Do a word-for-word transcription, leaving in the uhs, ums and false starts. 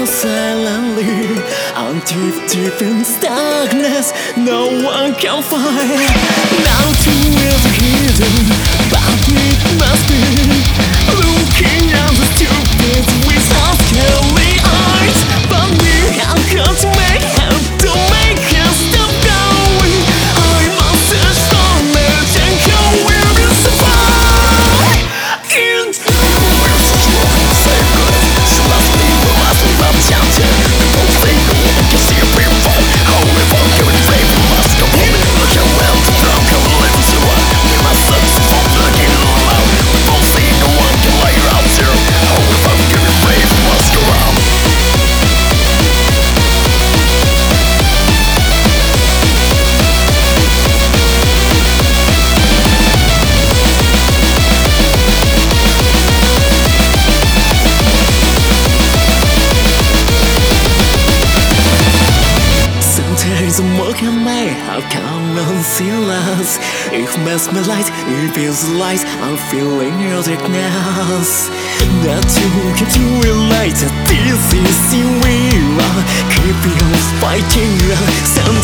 silently. I'm deep, deep in darkness, no one can find. Nothing is hidden, but it must be. Looking at the stupid with our scary eyes, but we have got to make help to make us stop going. I must search for knowledge and how we will survive. Can't we're so strong, save good. So let's leave, we must leave up chanting. The whole thing, no one can see a big fall. How we fall, give it faith, we must go home. Look how well the drum can live to one. We must search for food, look in all out. We both see no one can lay out here. How we fall, give it faith, we must go out. Sometimes I'm walking by, how come and see us? It mesmerizes, it feels light, I'm feeling your darkness. That you keep to realize that this is who we are. Keep on fighting,